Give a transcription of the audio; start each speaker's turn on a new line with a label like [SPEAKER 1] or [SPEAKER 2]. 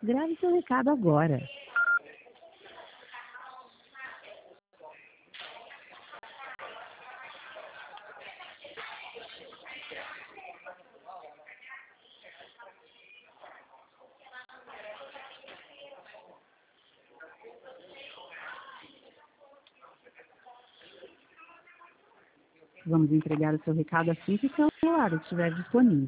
[SPEAKER 1] Grave seu recado agora. Vamos entregar o seu recado assim que o celular estiver disponível.